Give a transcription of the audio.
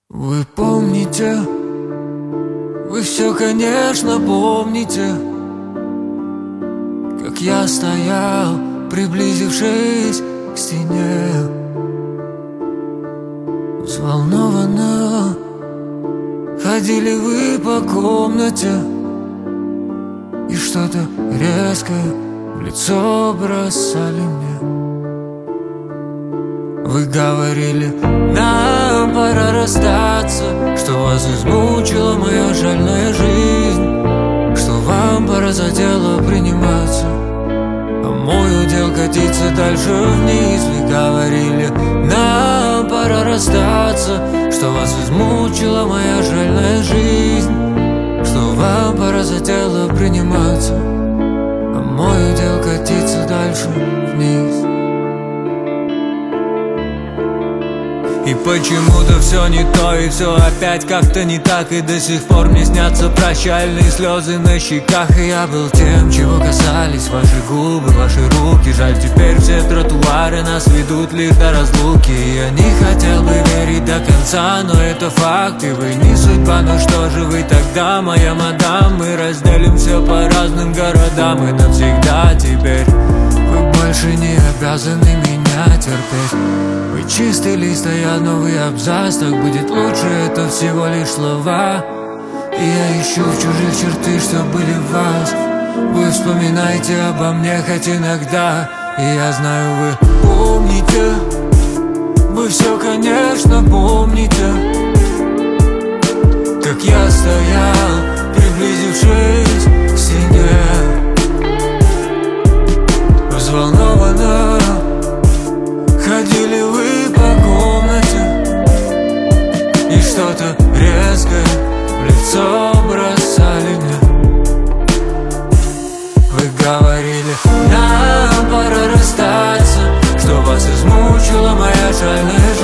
Вы помните, вы все, конечно, помните, как я стоял, приблизившись к стене. Взволнованно ходили вы по комнате, и что-то резкое в лицо бросали мне. Вы говорили, нам пора расстаться, что вас измучила моя жальная жизнь, что вам пора за дело приниматься, а мой удел катиться дальше вниз. Вы говорили, нам пора расстаться, что вас измучила моя жальная жизнь, что вам пора за дело приниматься, а мой удел катиться дальше вниз. И почему-то все не то, и все опять как-то не так, и до сих пор мне снятся прощальные слезы на щеках. И я был тем, чего касались ваши губы, ваши руки. Жаль, теперь все тротуары нас ведут лишь до разлуки. Я не хотел бы верить до конца, но это факт, и вы не судьба. Но что же вы тогда, моя мадам? Мы разделим все по разным городам, и навсегда теперь вы больше не обязаны меня терпеть. Вы чистый лист, а я новый абзац. Так будет лучше, это всего лишь слова. И я ищу в чужих черты, что были в вас. Вы вспоминаете обо мне хоть иногда, и я знаю, вы помните, вы все, конечно, помните, как я стоял, приблизившись к стене. Взволнованно ходили вы по комнате, и что-то резкое в лицо бросали мне. Вы говорили, нам пора расстаться, что вас измучила моя жальная